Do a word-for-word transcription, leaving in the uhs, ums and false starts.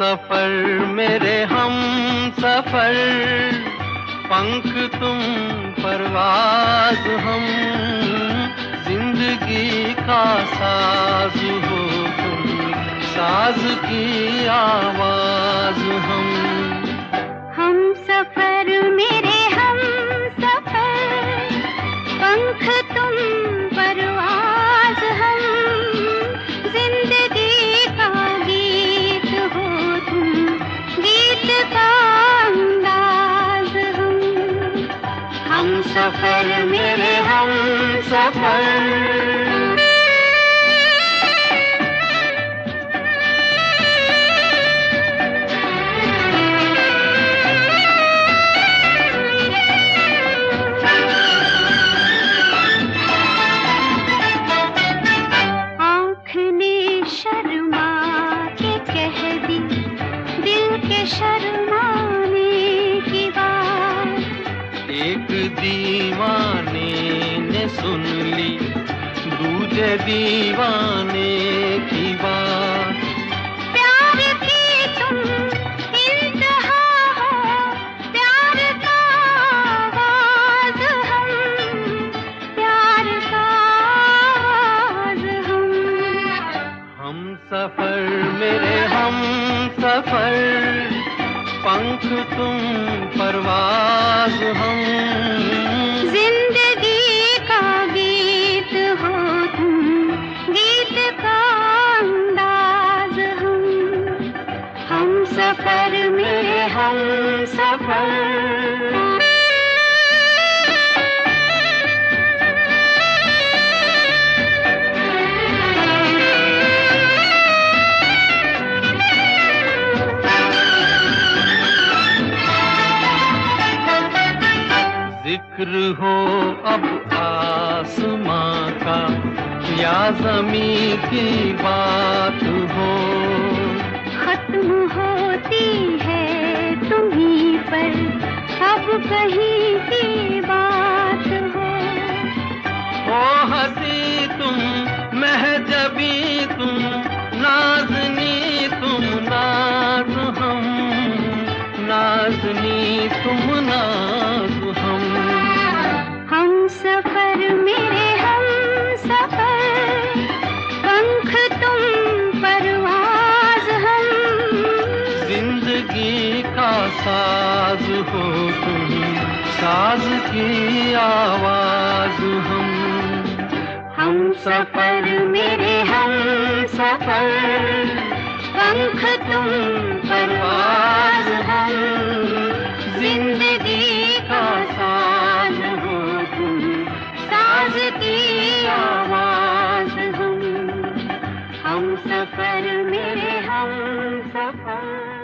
सफर मेरे हम सफर, पंख तुम परवाज़ हम, जिंदगी का साज हो तुम, साज की आवाज हम। हम सफर मेरे हम सफर, पंख तुम परवाज़ हम, जिंदगी का गीत हो तुम, गीत का अंदाज हम। हम सफर मेरे हम सफर। शर्माने की बात एक दीवाने ने सुन ली दूजे दीवाने की बात। प्यार की तुम इंतहा हो, प्यार का आवाज हम, प्यार का आवाज हम। हम सफर मेरे हम सफर, पंख तुम परवाज़ हम, जिंदगी का गीत हो तुम, गीत का अंदाज हम। हम सफर मेरे हम सफर। जिक्र हो अब आसमां का या ज़मीं की बात हो, खत्म होती है तुम्हीं पर अब कहीं की बात हो। ओ हंसी तुम महजबी तुम, नाज़नी तुम नाज हम, नाज़नी तुम नाज हम। हम सफर मेरे हम सफर, पंख तुम परवाज़ हम, जिंदगी का साज हो तुम, साज की आवाज हम। हम सफर मेरे हम सफर, पंख तुम परवाज़ हम, जिंदगी का साज हो तुम, साज की आवाज हम। हम सफर मेरे हम सफर।